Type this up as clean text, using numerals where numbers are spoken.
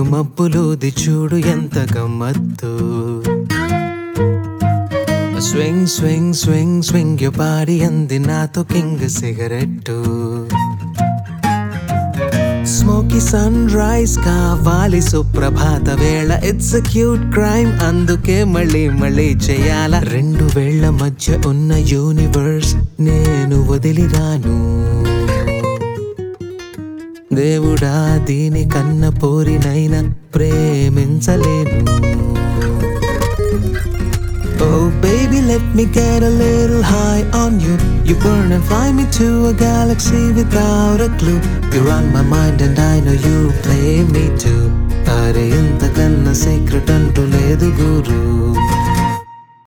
మబ్బులోది చూడు ఎంత గమ్మత్తు. Swing swing swing swing your body అంది నాతో king cigarette. Smoky sunrise కావాలి సుప్రభాత వేళ. ఇట్స్ a cute crime అందుకే మళ్ళీ మళ్ళీ చేయాల. రెండు వేళ్ల మధ్య ఉన్న యూనివర్స్ నేను వదిలిరాను. దేవుడా దీని కన్న పోరినైనా ప్రేమించలేను. Oh baby let me get a little high on you. You burn and fly me to a galaxy without a clue. You're on my mind and I know you play me too. Are ఇంతకన్నా secret అంటూ లేదు గురు.